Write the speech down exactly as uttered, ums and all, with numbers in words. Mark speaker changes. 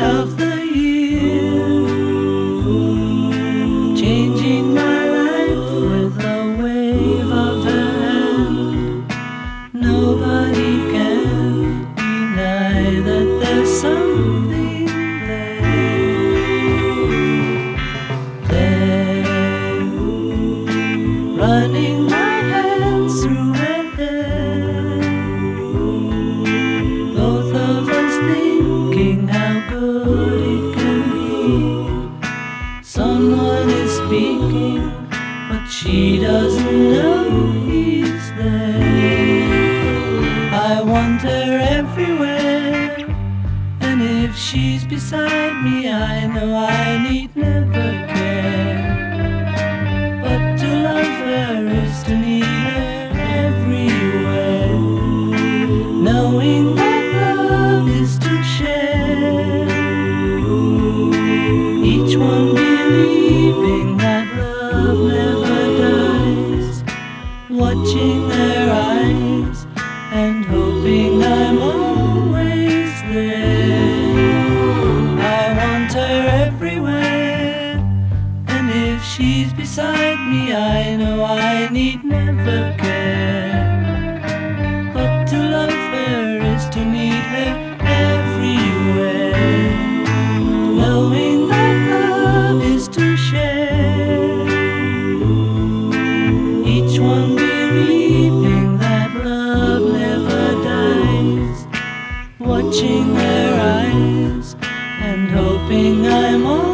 Speaker 1: of the year, changing my life with a wave of her hand. Nobody can deny that there's something there, there, running my hands through her hair, both of us thinking how good it can be. Someone is speaking, but she doesn't know he's there. I want her everywhere, and if she's beside me, I know I need never care. But to love her is to need her everywhere, knowing that love is to share, each one believing that love never dies, watching their eyes and hoping I'm always there. I want her everywhere, and if she's beside me, I know I need never care. But to love her is to need her everywhere, knowing that love is to share, each one believing that love never dies, watching their eyes and hoping I'm all